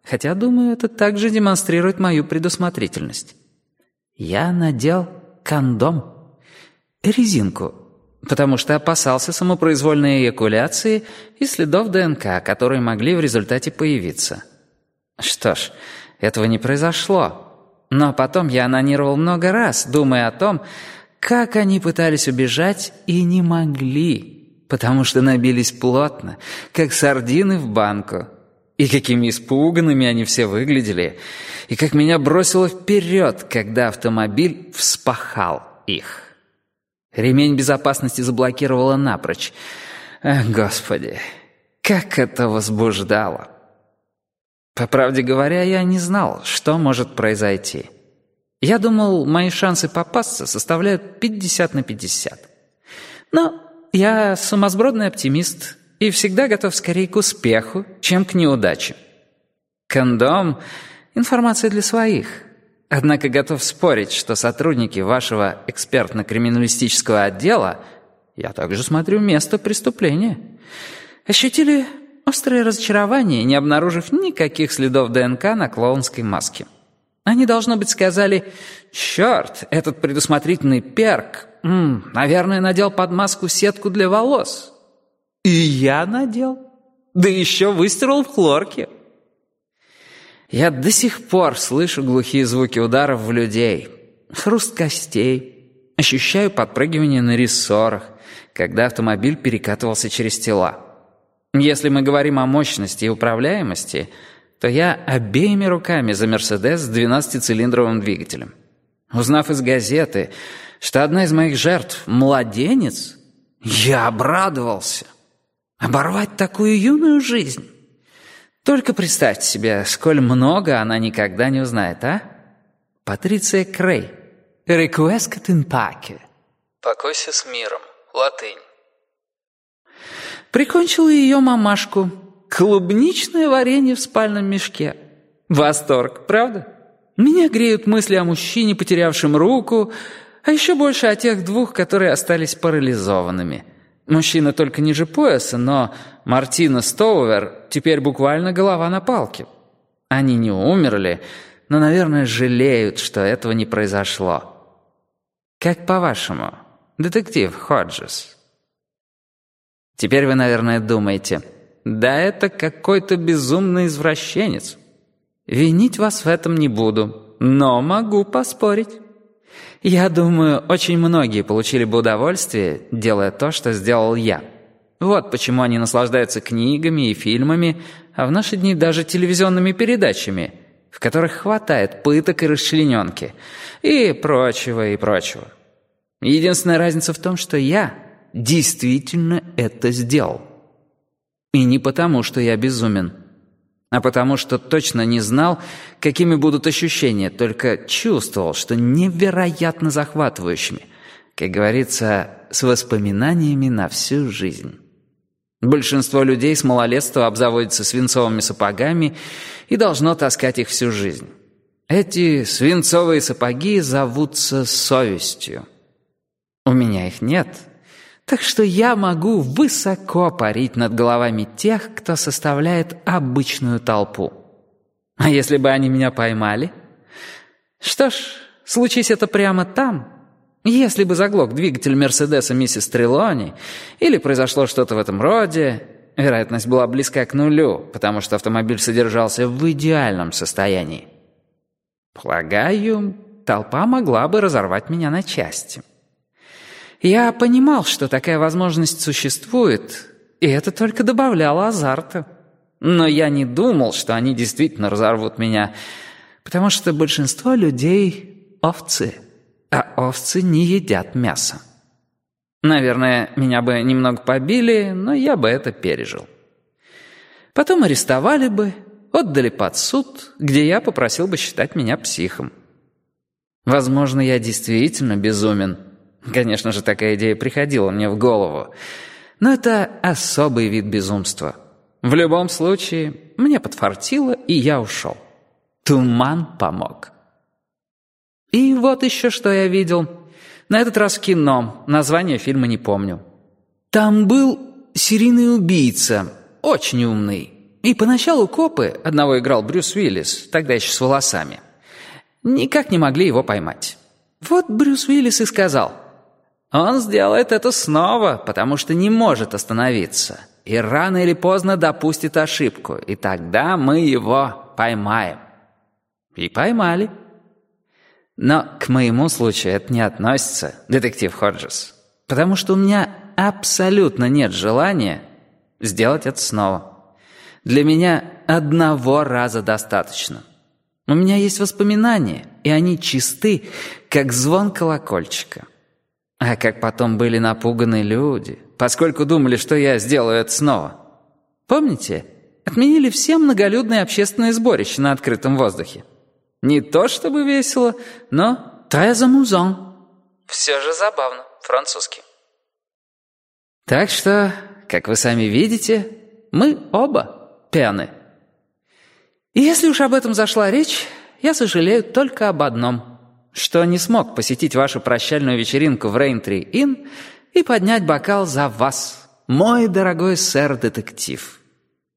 хотя, думаю, это также демонстрирует мою предусмотрительность. Я надел кондом, резинку, потому что опасался самопроизвольной эякуляции и следов ДНК, которые могли в результате появиться. Что ж, этого не произошло. Но потом я анонировал много раз, думая о том, как они пытались убежать и не могли, потому что набились плотно, как сардины в банку. И какими испуганными они все выглядели, и как меня бросило вперед, когда автомобиль вспахал их. Ремень безопасности заблокировало напрочь. Ах, Господи, как это возбуждало! По правде говоря, я не знал, что может произойти. Я думал, мои шансы попасться составляют 50/50. Но я сумасбродный оптимист и всегда готов скорее к успеху, чем к неудаче. Кондом — информация для своих. Однако готов спорить, что сотрудники вашего экспертно-криминалистического отдела, я также смотрю место преступления, ощутили острое разочарование, не обнаружив никаких следов ДНК на клоунской маске. Они, должно быть, сказали: «Черт, этот предусмотрительный перк, наверное, надел под маску сетку для волос». И я надел. Да еще выстирал в хлорке. Я до сих пор слышу глухие звуки ударов в людей, хруст костей, ощущаю подпрыгивание на рессорах, когда автомобиль перекатывался через тела. Если мы говорим о мощности и управляемости, то я обеими руками за «Мерседес» с 12-цилиндровым двигателем. Узнав из газеты, что одна из моих жертв — младенец, я обрадовался. Оборвать такую юную жизнь! Только представьте себе, сколь много она никогда не узнает, а? Патриция Крей. «Requiescat in pace». «Покойся с миром», латынь. Прикончила ее мамашку. Клубничное варенье в спальном мешке. Восторг, правда? Меня греют мысли о мужчине, потерявшем руку, а еще больше о тех двух, которые остались парализованными. Мужчина только ниже пояса, но Мартина Стоувер теперь буквально голова на палке. Они не умерли, но, наверное, жалеют, что этого не произошло. Как по-вашему, детектив Ходжес? Теперь вы, наверное, думаете: да это какой-то безумный извращенец. Винить вас в этом не буду, но могу поспорить. Я думаю, очень многие получили бы удовольствие, делая то, что сделал я. Вот почему они наслаждаются книгами и фильмами, а в наши дни даже телевизионными передачами, в которых хватает пыток и расчлененки, и прочего, и прочего. Единственная разница в том, что я действительно это сделал. И не потому, что я безумен, а потому что точно не знал, какими будут ощущения, только чувствовал, что невероятно захватывающими, как говорится, с воспоминаниями на всю жизнь. Большинство людей с малолетства обзаводятся свинцовыми сапогами и должно таскать их всю жизнь. Эти свинцовые сапоги зовутся совестью. У меня их нет, так что я могу высоко парить над головами тех, кто составляет обычную толпу. А если бы они меня поймали? Что ж, случись это прямо там, если бы заглох двигатель Мерседеса миссис Трелони или произошло что-то в этом роде, вероятность была близка к нулю, потому что автомобиль содержался в идеальном состоянии. Полагаю, толпа могла бы разорвать меня на части. Я понимал, что такая возможность существует, и это только добавляло азарта. Но я не думал, что они действительно разорвут меня, потому что большинство людей — овцы, а овцы не едят мясо. Наверное, меня бы немного побили, но я бы это пережил. Потом арестовали бы, отдали под суд, где я попросил бы считать меня психом. Возможно, я действительно безумен. Конечно же, такая идея приходила мне в голову. Но это особый вид безумства. В любом случае, мне подфартило, и я ушел. Туман помог. И вот еще что я видел. На этот раз в кино. Название фильма не помню. Там был серийный убийца, очень умный. И поначалу копы, одного играл Брюс Уиллис, тогда еще с волосами, никак не могли его поймать. Вот Брюс Уиллис и сказал: «Он сделает это снова, потому что не может остановиться, и рано или поздно допустит ошибку, и тогда мы его поймаем». И поймали. Но к моему случаю это не относится, детектив Ходжес, потому что у меня абсолютно нет желания сделать это снова. Для меня одного раза достаточно. У меня есть воспоминания, и они чисты, как звон колокольчика. А как потом были напуганы люди, поскольку думали, что я сделаю это снова. Помните, отменили все многолюдные общественные сборища на открытом воздухе? Не то чтобы весело, но très amusant. Все же забавно, французский. Так что, как вы сами видите, мы оба пьяны. И если уж об этом зашла речь, я сожалею только об одном, что не смог посетить вашу прощальную вечеринку в Рейнтри-Инн и поднять бокал за вас, мой дорогой сэр-детектив.